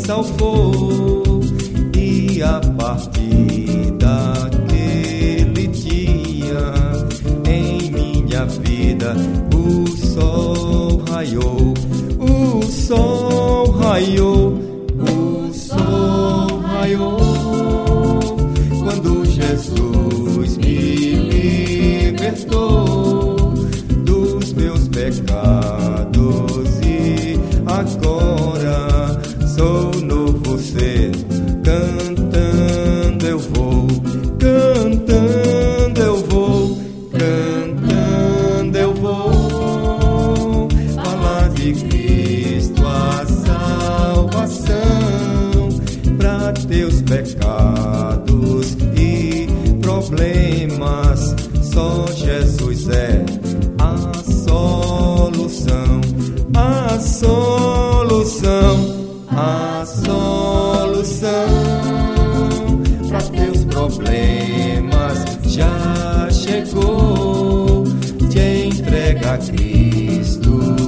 salvou, e a partir daquele dia em minha vida o sol raiou, o sol raiou, o sol raiou. Quando Jesus me libertou dos meus pecados, e agora sou novo ser. Cantando eu vou, cantando eu vou, cantando eu vou falar de Cristo, a salvação para teus pecados e problemas. Só Jesus é a solução, a solução, a solução para teus problemas. Já chegou, te entrega a Cristo